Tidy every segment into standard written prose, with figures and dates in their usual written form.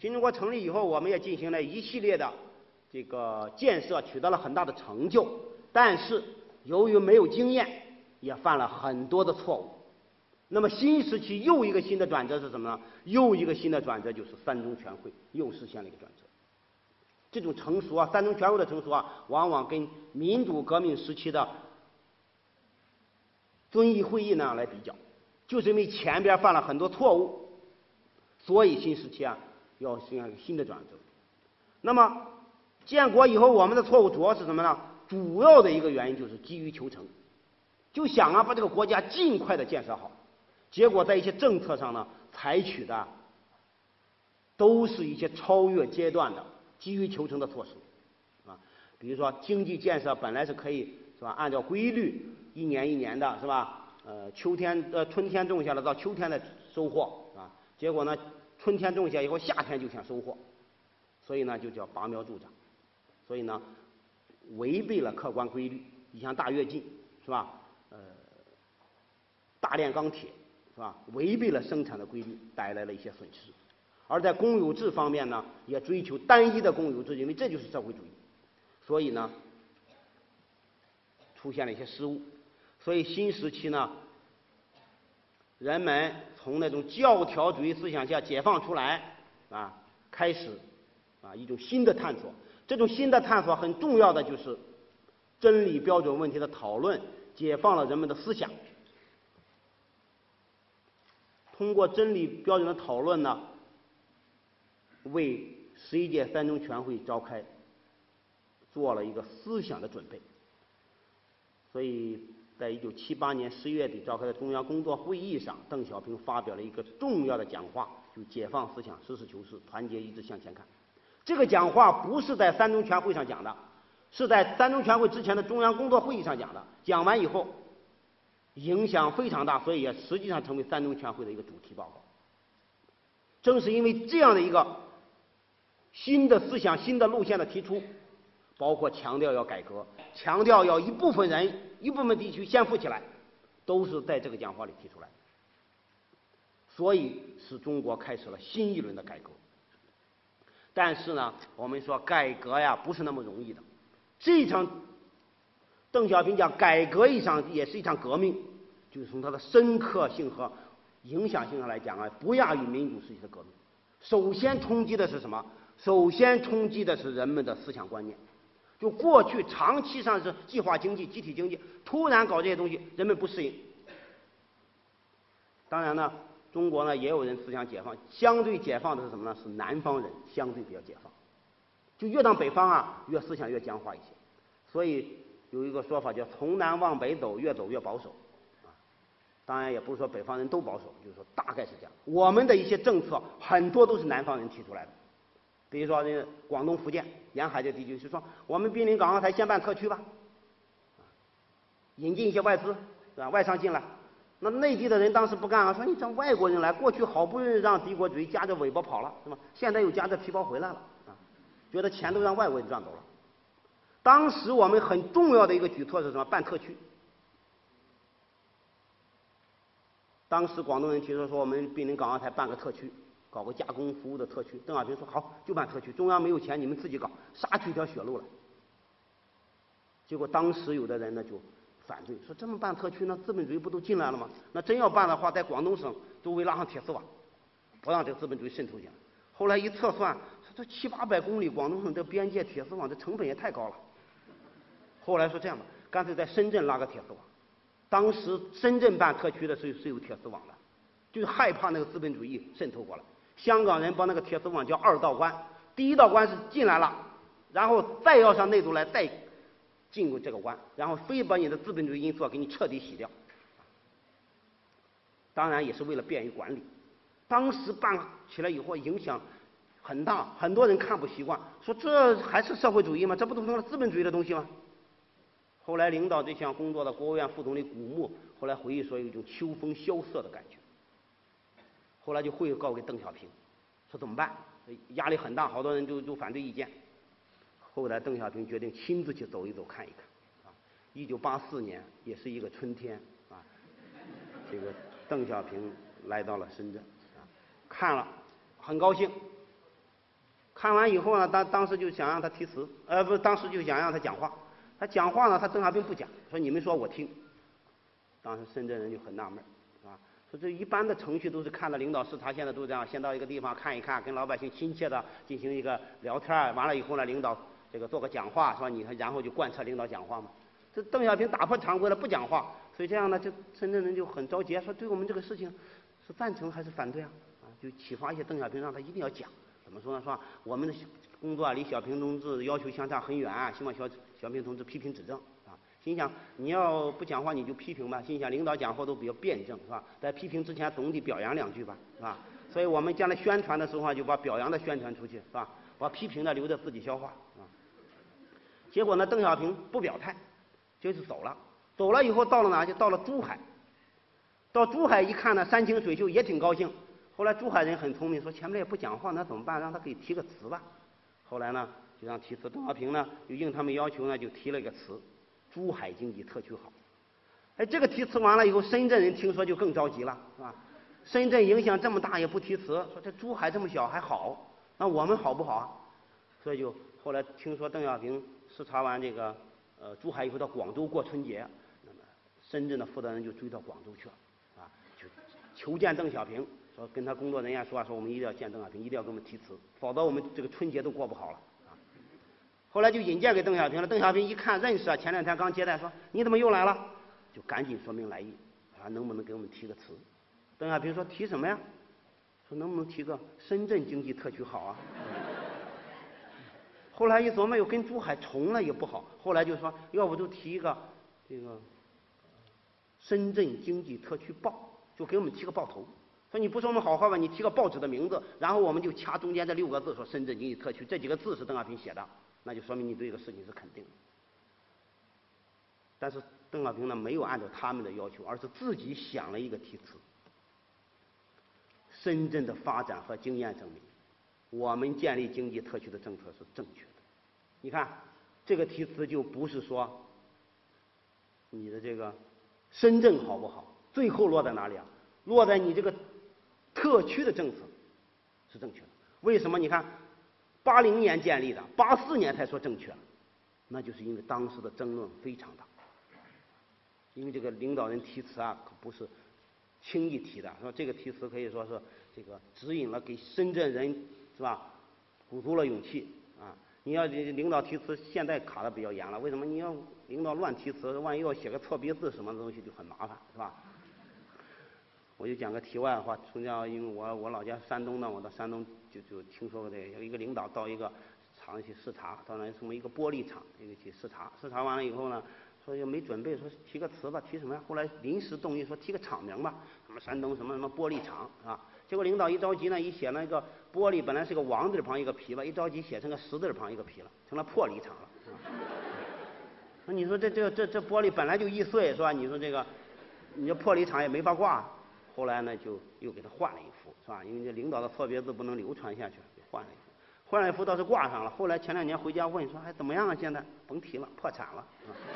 新中国成立以后，我们也进行了一系列的这个建设，取得了很大的成就。但是由于没有经验，也犯了很多的错误。那么新时期又一个新的转折是什么呢？又一个新的转折就是三中全会又实现了一个转折。这种成熟啊，三中全会的成熟啊，往往跟民主革命时期的遵义会议那样来比较，就是因为前边犯了很多错误，所以新时期啊要实现新的转折。那么建国以后，我们的错误主要是什么呢？主要的一个原因就是急于求成，就想啊把这个国家尽快的建设好，结果在一些政策上呢，采取的都是一些超越阶段的急于求成的措施啊。比如说经济建设本来是可以是吧，按照规律一年一年的是吧？春天种下了，到秋天的收获啊。结果呢，春天种下以后，夏天就想收获，所以呢就叫拔苗助长，所以呢违背了客观规律。你像大跃进是吧？大炼钢铁是吧？违背了生产的规律，带来了一些损失。而在公有制方面呢，也追求单一的公有制，因为这就是社会主义，所以呢出现了一些失误。所以新时期呢，人们从那种教条主义思想下解放出来啊，开始啊一种新的探索。这种新的探索很重要的就是真理标准问题的讨论，解放了人们的思想。通过真理标准的讨论呢，为11届三中全会召开做了一个思想的准备。所以在1978年11月底召开的中央工作会议上，邓小平发表了一个重要的讲话，就解放思想，实事求是，团结一致向前看。这个讲话不是在三中全会上讲的，是在三中全会之前的中央工作会议上讲的。讲完以后影响非常大，所以也实际上成为三中全会的一个主题报告。正是因为这样的一个新的思想、新的路线的提出，包括强调要改革，强调要一部分人、一部分地区先富起来，都是在这个讲话里提出来的。所以使中国开始了新一轮的改革。但是呢，我们说改革呀不是那么容易的。这场邓小平讲改革也是一场革命，就是从它的深刻性和影响性上来讲啊，不亚于民主时期的革命。首先冲击的是什么？首先冲击的是人们的思想观念。就过去长期上是计划经济、集体经济，突然搞这些东西，人们不适应。当然呢，中国呢也有人思想解放，相对解放的是什么呢？是南方人相对比较解放，就越到北方啊，越思想越僵化一些。所以有一个说法叫从南往北走，越走越保守啊。当然也不是说北方人都保守，就是说大概是这样。我们的一些政策很多都是南方人提出来的，比如说这广东、福建沿海这地区是说，我们滨临港澳台先办特区吧，引进一些外资，是吧？外商进来。那内地的人当时不干啊，说你这外国人来，过去好不容易让帝国主义夹着尾巴跑了，是吧？现在又夹着皮包回来了啊，觉得钱都让外国人赚走了。当时我们很重要的一个举措是什么？办特区。当时广东人提出说，我们滨临港澳台办个特区，搞个加工服务的特区。邓小平说好，就办特区，中央没有钱，你们自己搞，杀出一条血路来。结果当时有的人呢就反对，说这么办特区呢，资本主义不都进来了吗？那真要办的话，在广东省周围拉上铁丝网，不让这个资本主义渗透进来。后来一测算，说这700-800公里广东省这边界铁丝网，这成本也太高了。后来说这样吧，干脆在深圳拉个铁丝网。当时深圳办特区的是有铁丝网的，就是害怕那个资本主义渗透过来。香港人把那个铁丝网叫2道关，第一道关是进来了，然后再要上内陆来再进入这个关，然后非把你的资本主义因素给你彻底洗掉。当然也是为了便于管理。当时办起来以后影响很大，很多人看不习惯，说这还是社会主义吗？这不都成了资本主义的东西吗？后来领导这项工作的国务院副总理古牧后来回忆说，有一种秋风萧瑟的感觉。后来就汇报给邓小平，说怎么办？压力很大，好多人就反对意见。后来邓小平决定亲自去走一走看一看。1984年也是一个春天啊，这个邓小平来到了深圳啊，看了很高兴， 看完以后呢，当时就想让他题词，不，当时就想让他讲话。他讲话呢，他邓小平不讲，说你们说我听。当时深圳人就很纳闷，是吧？说这一般的程序都是看到领导视察，现在都这样，先到一个地方看一看，跟老百姓亲切的进行一个聊天，完了以后呢，领导这个做个讲话，是吧？你看，然后就贯彻领导讲话嘛。这邓小平打破常规了，不讲话，所以这样呢，就深圳人就很着急，说对我们这个事情是赞成还是反对啊？就启发一些邓小平，让他一定要讲。怎么说呢？说我们的工作离小平同志要求相差很远，希望小平同志批评指正啊。心想你要不讲话你就批评吧。心想领导讲话都比较辩证，是吧？在批评之前总得表扬两句吧，是吧？所以我们将来宣传的时候就把表扬的宣传出去，是吧？把批评的留着自己消化啊。结果呢，邓小平不表态，就是走了。走了以后到了哪？就到了珠海。到珠海一看呢，山清水秀，也挺高兴。后来珠海人很聪明，说前面也不讲话，那怎么办？让他给提个词吧。后来呢，就让提词。邓小平呢，就应他们要求呢，就提了一个词：珠海经济特区好。哎，这个提词完了以后，深圳人听说就更着急了，是吧？深圳影响这么大也不提词，说这珠海这么小还好，那我们好不好啊？所以就后来听说邓小平视察完这个珠海以后到广州过春节，那么深圳的负责人就追到广州去了，啊，就求见邓小平。说跟他工作人员说我们一定要见邓小平，一定要给我们提词，否则我们这个春节都过不好了啊。后来就引荐给邓小平了。邓小平一看认识啊，前两天刚接待，说你怎么又来了？就赶紧说明来意，啊，能不能给我们提个词？邓小平说提什么呀？说能不能提个深圳经济特区好啊？后来一琢磨，又跟珠海重了也不好，后来就说要不就提一个这个深圳经济特区报，就给我们提个报头。说你不说我们好话吧，你提个报纸的名字，然后我们就掐中间这6个字，说深圳经济特区，这几个字是邓小平写的，那就说明你对这个事情是肯定的。但是邓小平呢，没有按照他们的要求，而是自己想了一个题词。深圳的发展和经验证明，我们建立经济特区的政策是正确的。你看这个题词就不是说你的这个深圳好不好，最后落在哪里啊？落在你这个特区的政策是正确的。为什么？你看80年建立的，84年才说正确，那就是因为当时的争论非常大。因为这个领导人题词啊，可不是轻易提的，说这个题词可以说是这个指引了给深圳人，是吧？鼓足了勇气啊！你要领导题词，现在卡的比较严了。为什么？你要领导乱题词，万一要写个错别字什么东西就很麻烦，是吧？我就讲个题外话，从小因为我老家山东的，我到山东就听说过这个，有一个领导到一个厂去视察，到那什么一个玻璃厂去视察，视察完了以后呢，说又没准备，说提个词吧，提什么呀？后来临时动议说提个厂名吧，什么山东什么什么玻璃厂啊。结果领导一着急呢，一写那个玻璃本来是个王字旁一个皮了，一着急写成个10字旁一个皮了，成了破璃厂了。那你说这玻璃本来就易碎，是吧？你说这个，你这破璃厂也没法挂。后来呢，就又给他换了一幅，是吧？因为这领导的错别字不能流传下去，给换了一幅。换了一幅倒是挂上了。后来前2年回家问说，还怎么样啊？现在甭提了，破产了。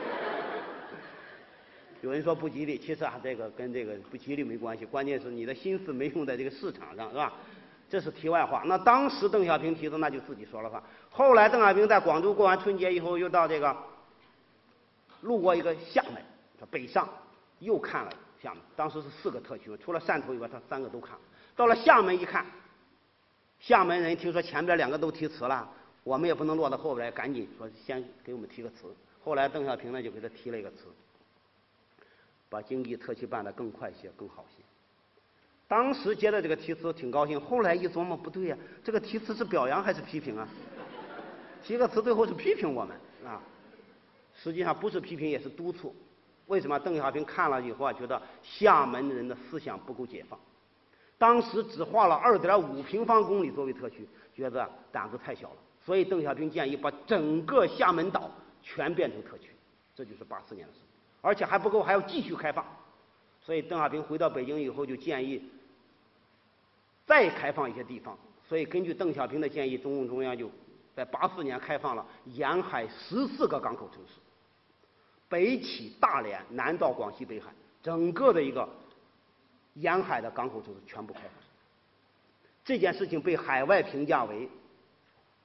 有人说不吉利，其实啊，这个跟这个不吉利没关系，关键是你的心思没用在这个市场上，是吧？这是题外话。那当时邓小平提的，那就自己说了算。后来邓小平在广州过完春节以后，又到这个路过一个厦门，北上，又看了厦门。当时是4个特区，除了汕头以外，他3个都看了。到了厦门一看，厦门人听说前边2个都提词了，我们也不能落到后边来，赶紧说先给我们提个词。后来邓小平呢就给他提了一个词，把经济特区办得更快些、更好些。当时接到这个题词挺高兴，后来一琢磨不对呀，这个题词是表扬还是批评啊？提个词最后是批评我们啊，实际上不是批评也是督促。为什么？邓小平看了以后啊，觉得厦门人的思想不够解放，当时只划了2.5平方公里作为特区，觉得胆子太小了，所以邓小平建议把整个厦门岛全变成特区，这就是84年的事，而且还不够，还要继续开放。所以邓小平回到北京以后就建议再开放一些地方，所以根据邓小平的建议，中共中央就在84年开放了沿海14个港口城市，北起大连，南到广西北海，整个的一个沿海的港口城市全部开放。这件事情被海外评价为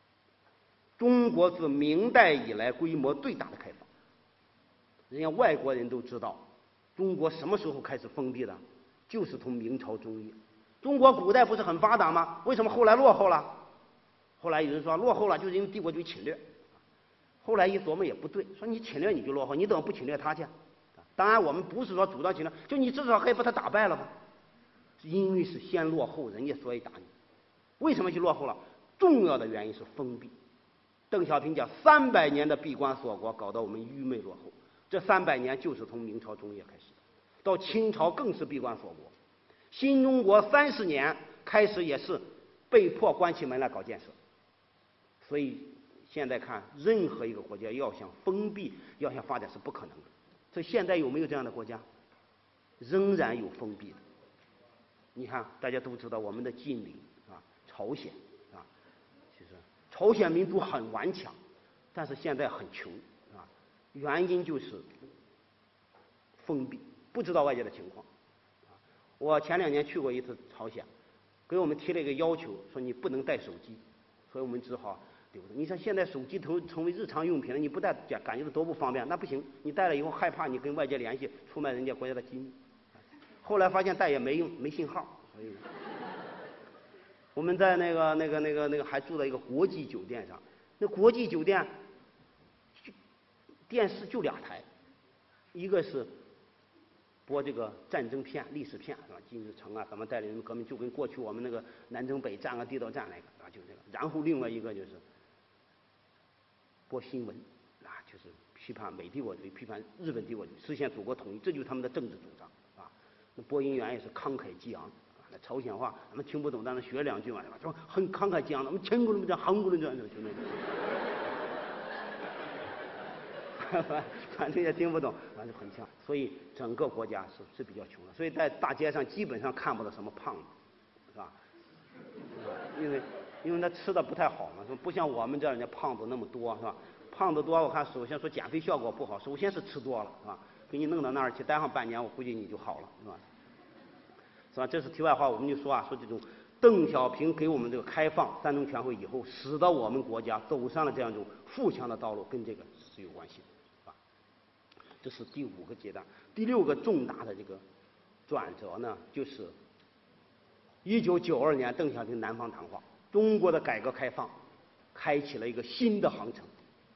中国自明代以来规模最大的开放。人家外国人都知道，中国什么时候开始封闭的？就是从明朝中叶。中国古代不是很发达吗？为什么后来落后了？后来有人说落后了，就是因为帝国主义侵略。后来一琢磨也不对，说你侵略你就落后，你怎么不侵略他去？当然我们不是说主张侵略，就你至少可以把他打败了吧？因为是先落后，人家所以打你。为什么去落后了？重要的原因是封闭。邓小平讲300年的闭关锁国，搞得我们愚昧落后。这300年就是从明朝中叶开始的，到清朝更是闭关锁国。新中国30年开始也是被迫关起门来搞建设。所以现在看，任何一个国家要想封闭、要想发展是不可能的。所以现在有没有这样的国家？仍然有封闭的。你看，大家都知道我们的近邻啊，朝鲜啊，其实朝鲜民族很顽强，但是现在很穷啊，原因就是封闭，不知道外界的情况。我前2年去过一次朝鲜，给我们提了一个要求，说你不能带手机，所以我们只好留着。你像现在手机都成为日常用品了，你不带感觉到多不方便？那不行，你带了以后害怕你跟外界联系，出卖人家国家的机密。后来发现带也没用，没信号，所以我们在那个还住在一个国际酒店上，那国际酒店电视就2台，一个是播这个战争片、历史片，是吧？金日成啊，怎么带领人们革命，就跟过去我们那个南征北战啊、地道战那个啊，就这个。然后另外一个就是播新闻啊，就是批判美帝国主义、批判日本帝国主义，实现祖国统一，这就是他们的政治主张啊。那播音员也是慷慨激昂啊，那朝鲜话咱们听不懂，但是学2句嘛，说很慷慨激昂的，我们全国人讲韩国人讲就那个。反正也听不懂，反正很像，所以整个国家是比较穷的，所以在大街上基本上看不到什么胖子，是吧？因为他吃的不太好嘛，说不像我们这儿人家胖子那么多，是吧？胖子多，我看首先说减肥效果不好，首先是吃多了，是吧？给你弄到那儿去，待上半年，我估计你就好了，是吧？是吧？这是题外话，我们就说啊，说这种邓小平给我们这个开放3中全会以后，使得我们国家走上了这样一种富强的道路，跟这个是有关系的。这是第5个阶段。第6个重大的这个转折呢，就是1992年邓小平南方谈话，中国的改革开放开启了一个新的航程。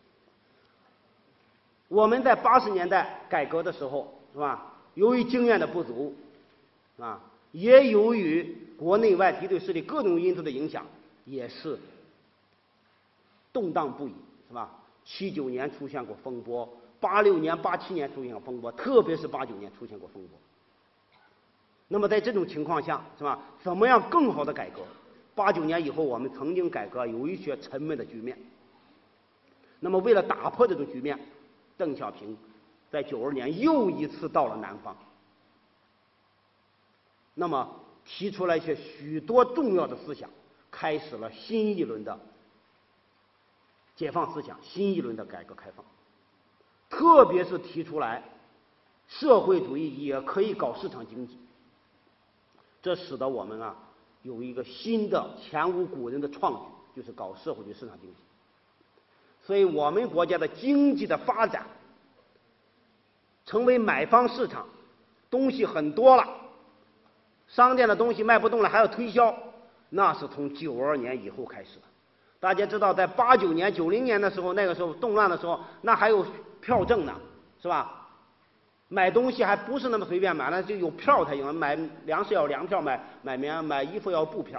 我们在80年代改革的时候，是吧？由于经验的不足，啊，也由于国内外敌对势力各种因素的影响，也是动荡不已，是吧？79年出现过风波。86年、87年出现过风波，特别是89年出现过风波。那么在这种情况下，是吧？怎么样更好的改革？89年以后，我们曾经改革有一些沉闷的局面。那么为了打破这种局面，邓小平在92年又一次到了南方。那么提出了一些许多重要的思想，开始了新一轮的解放思想，新一轮的改革开放。特别是提出来，社会主义也可以搞市场经济，这使得我们啊有一个新的前无古人的创举，就是搞社会主义市场经济。所以我们国家的经济的发展，成为买方市场，东西很多了，商店的东西卖不动了，还要推销，那是从92年以后开始的。大家知道，在89年、90年的时候，那个时候动乱的时候，那还有票证呢，是吧？买东西还不是那么随便买，那就有票才行。买粮食要粮票，买衣服要布票。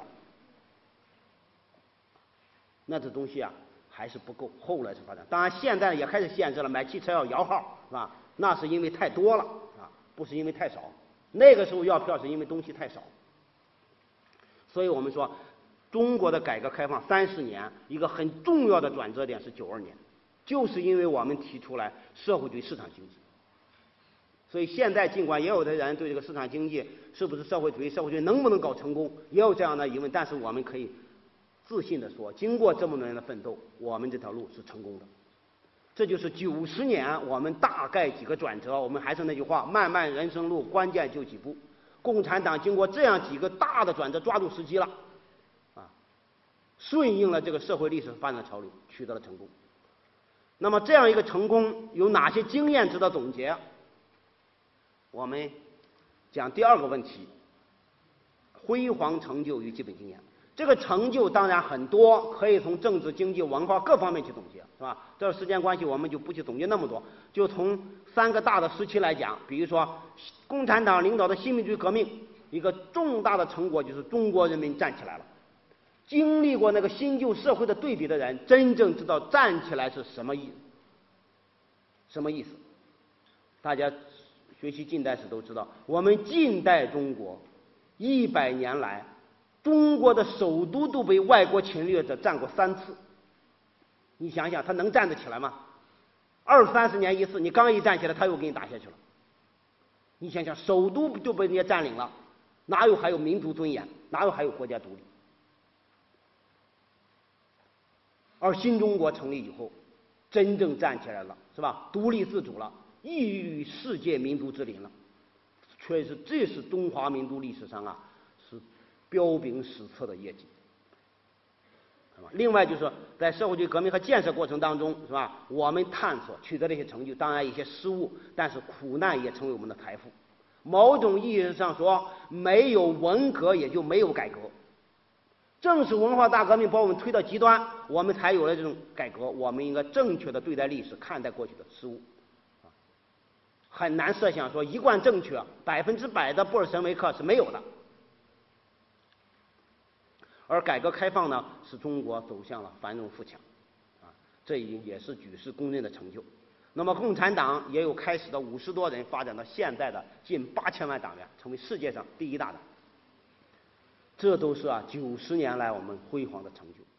那这东西啊还是不够，后来才发展。当然现在也开始限制了，买汽车要摇号，是吧？那是因为太多了啊，不是因为太少。那个时候要票是因为东西太少。所以我们说，中国的改革开放30年，一个很重要的转折点是92年。就是因为我们提出来社会主义市场经济，所以现在尽管也有的人对这个市场经济是不是社会主义能不能搞成功也有这样的疑问，但是我们可以自信地说，经过这么多年的奋斗，我们这条路是成功的。这就是90年我们大概几个转折，我们还是那句话，漫漫人生路，关键就几步。共产党经过这样几个大的转折，抓住时机了，啊， 顺应了这个社会历史发展潮流，取得了成功。那么这样一个成功有哪些经验值得总结？我们讲第二个问题：辉煌成就与基本经验。这个成就当然很多，可以从政治、经济、文化各方面去总结，是吧？这时间关系，我们就不去总结那么多，就从3个大的时期来讲，比如说共产党领导的新民主主义革命，一个重大的成果就是中国人民站起来了。经历过那个新旧社会的对比的人，真正知道站起来是什么意思。大家学习近代史都知道，我们近代中国100年来，中国的首都都被外国侵略者占过3次。你想想，他能站得起来吗？20、30年一次，你刚一站起来，他又给你打下去了。你想想，首都就被人家占领了，哪有还有民族尊严？哪有还有国家独立？而新中国成立以后，真正站起来了，是吧？独立自主了，异于世界民族之林了。确实，这是中华民族历史上是彪炳史册的业绩。另外就是在社会主义革命和建设过程当中，是吧？我们探索取得了一些成就，当然一些失误，但是苦难也成为我们的财富。某种意义上说，没有文革也就没有改革。正是文化大革命把我们推到极端，我们才有了这种改革。我们应该正确的对待历史，看待过去的失误。很难设想说一贯正确100%的布尔什维克是没有的。而改革开放呢，使中国走向了繁荣富强，这也是举世公认的成就。那么共产党也有开始的50多人，发展到现在的近8000万党员，成为世界上第1大党。这都是90年来我们辉煌的成就。